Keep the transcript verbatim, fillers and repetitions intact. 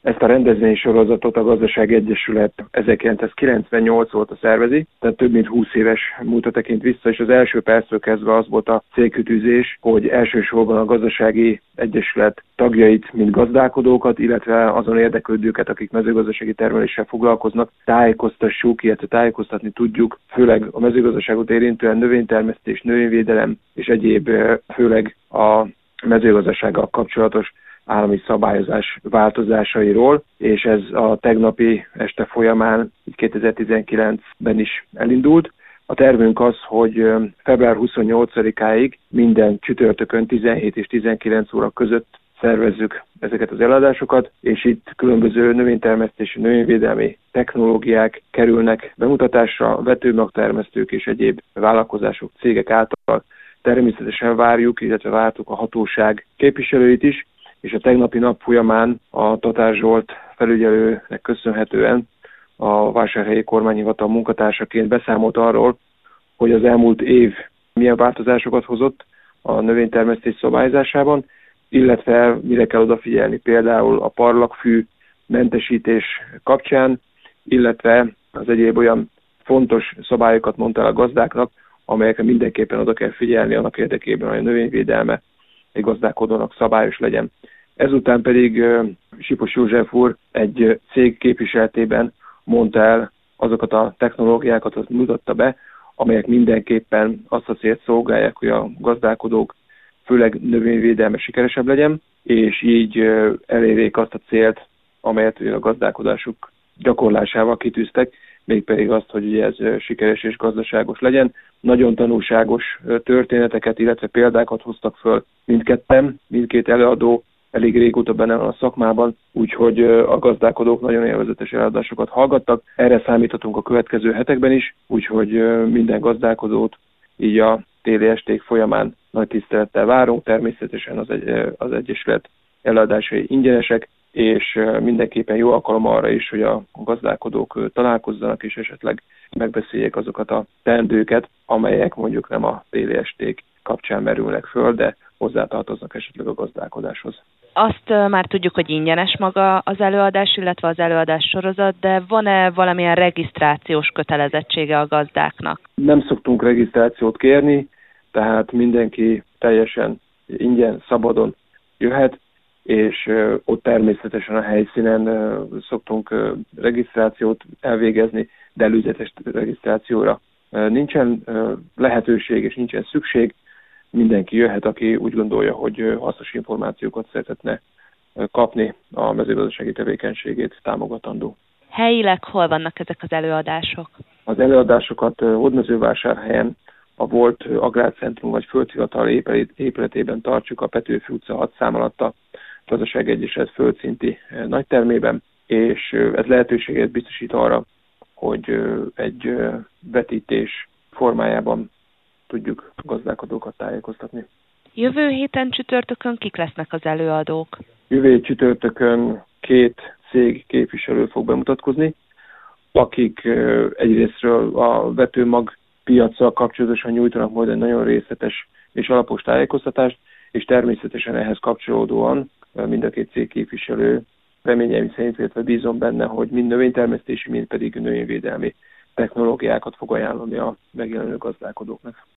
Ezt a rendezvénysorozatot a Gazdasági Egyesület ezerkilencszázkilencvennyolc óta szervezi, tehát több mint húsz éves múltra tekint vissza, és az első perctől kezdve az volt a célkitűzés, hogy elsősorban a Gazdasági Egyesület tagjait, mint gazdálkodókat, illetve azon érdeklődőket, akik mezőgazdasági termeléssel foglalkoznak, tájékoztassuk, illetve tájékoztatni tudjuk, főleg a mezőgazdaságot érintően növénytermesztés, növényvédelem és egyéb, főleg a mezőgazdasággal kapcsolatos állami szabályozás változásairól, és ez a tegnapi este folyamán kétezer-tizenkilencben is elindult. A tervünk az, hogy február huszonnyolcadikáig minden csütörtökön tizenhét és tizenkilenc óra között szervezzük ezeket az eladásokat, és itt különböző növénytermesztési, növényvédelmi technológiák kerülnek bemutatásra, vetőmagtermesztők és egyéb vállalkozások, cégek által. Természetesen várjuk, illetve vártuk a hatóság képviselőit is, és a tegnapi nap folyamán a Tatár Zsolt felügyelőnek köszönhetően a Vásárhelyi Kormányhivatal munkatársaként beszámolt arról, hogy az elmúlt év milyen változásokat hozott a növénytermesztés szabályzásában, illetve mire kell odafigyelni például a parlagfű mentesítés kapcsán, illetve az egyéb olyan fontos szabályokat mondta el a gazdáknak, amelyekre mindenképpen oda kell figyelni annak érdekében, hogy a növényvédelme egy gazdálkodónak szabályos legyen. Ezután pedig uh, Sipos József úr egy cég képviseletében mondta el azokat a technológiákat, azt mutatta be, amelyek mindenképpen azt a célt szolgálják, hogy a gazdálkodók főleg növényvédelme sikeresebb legyen, és így uh, elérjék azt a célt, amelyet a gazdálkodásuk gyakorlásával kitűztek, mégpedig azt, hogy ugye ez sikeres és gazdaságos legyen. Nagyon tanulságos történeteket, illetve példákat hoztak föl mindketten, mindkét előadó elég régóta benne van a szakmában, úgyhogy a gazdálkodók nagyon élvezetes eladásokat hallgattak. Erre számíthatunk a következő hetekben is, úgyhogy minden gazdálkodót így a téli esték folyamán nagy tisztelettel várunk. Természetesen az, egy, az Egyesület eladásai ingyenesek, és mindenképpen jó alkalom arra is, hogy a gazdálkodók találkozzanak, és esetleg megbeszéljék azokat a teendőket, amelyek mondjuk nem a téli esték kapcsán merülnek föl, de hozzátartoznak esetleg a gazdálkodáshoz. Azt már tudjuk, hogy ingyenes maga az előadás, illetve az előadás sorozat, de van-e valamilyen regisztrációs kötelezettsége a gazdáknak? Nem szoktunk regisztrációt kérni, tehát mindenki teljesen ingyen, szabadon jöhet, és ott természetesen a helyszínen szoktunk regisztrációt elvégezni, de előzetes regisztrációra nincsen lehetőség és nincsen szükség. Mindenki jöhet, aki úgy gondolja, hogy hasznos információkat szeretne kapni a mezőgazdasági tevékenységét támogatandó. Helyileg hol vannak ezek az előadások? Az előadásokat Hódmezővásárhelyen a volt Agrárcentrum vagy Földhivatal épületében tartjuk, a Petőfi utca hat szám alatt a Gazdasági Egyesület földszinti nagytermében, és ez lehetőséget biztosít arra, hogy egy vetítés formájában tudjuk gazdálkodókat tájékoztatni. Jövő héten csütörtökön kik lesznek az előadók? Jövő csütörtökön két cég képviselő fog bemutatkozni, akik egyrésztről a vetőmag piaccal kapcsolatosan nyújtanak majd egy nagyon részletes és alapos tájékoztatást, és természetesen ehhez kapcsolódóan mind a két cég képviselő reményeim szerint, illetve bízom benne, hogy mind növénytermesztési, mind pedig növényvédelmi technológiákat fog ajánlani a megjelenő gazdálkodóknak.